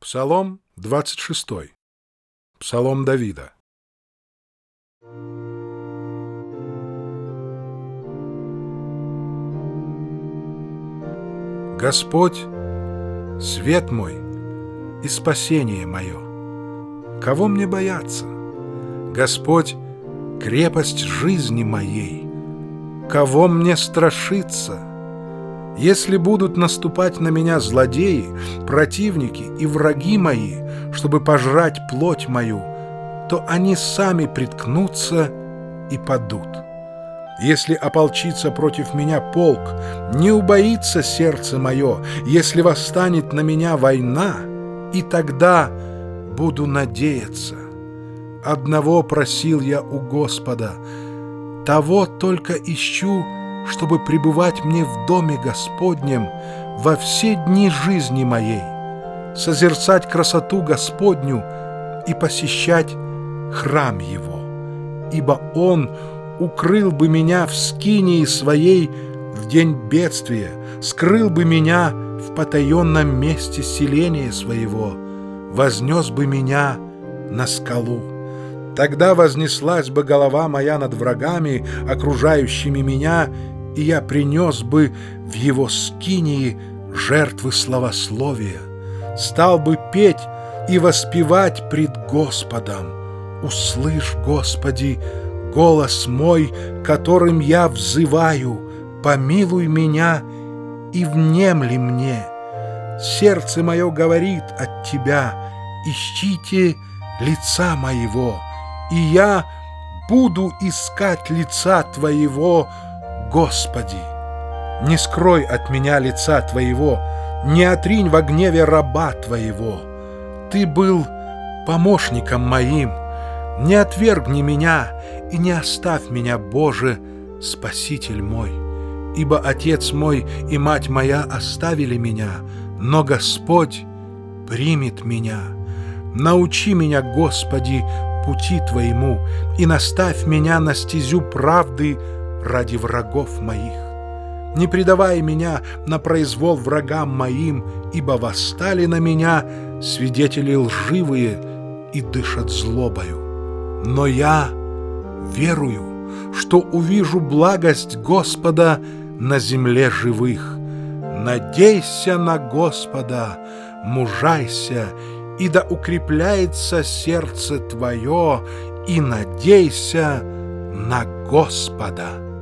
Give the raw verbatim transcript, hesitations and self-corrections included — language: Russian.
Псалом двадцать шестой. Псалом Давида. Господь — свет мой и спасение мое. Кого мне бояться? Господь — крепость жизни моей. Кого мне страшиться? Если будут наступать на меня злодеи, противники и враги мои, чтобы пожрать плоть мою, то они сами приткнутся и падут. Если ополчится против меня полк, не убоится сердце мое, если восстанет на меня война, и тогда буду надеяться. Одного просил я у Господа, того только ищу, чтобы пребывать мне в доме Господнем во все дни жизни моей, созерцать красоту Господню и посещать храм Его, ибо Он укрыл бы меня в скинии своей в день бедствия, скрыл бы меня в потаенном месте селения своего, вознес бы меня на скалу. Тогда вознеслась бы голова моя над врагами, окружающими меня, и я принес бы в его скинии жертвы славословия, стал бы петь и воспевать пред Господом. Услышь, Господи, голос мой, которым я взываю, помилуй меня и внемли мне. Сердце мое говорит от Тебя, ищите лица моего, и я буду искать лица Твоего, Господи. Не скрой от меня лица Твоего, не отринь во гневе раба Твоего. Ты был помощником моим, не отвергни меня и не оставь меня, Боже, Спаситель мой. Ибо отец мой и мать моя оставили меня, но Господь примет меня. Научи меня, Господи, пути Твоему, и наставь меня на стезю правды ради врагов моих. Не предавай меня на произвол врагам моим, ибо восстали на меня свидетели лживые и дышат злобою. Но я верую, что увижу благость Господа на земле живых. Надейся на Господа, мужайся, и да укрепляется сердце твое, и надейся на Господа.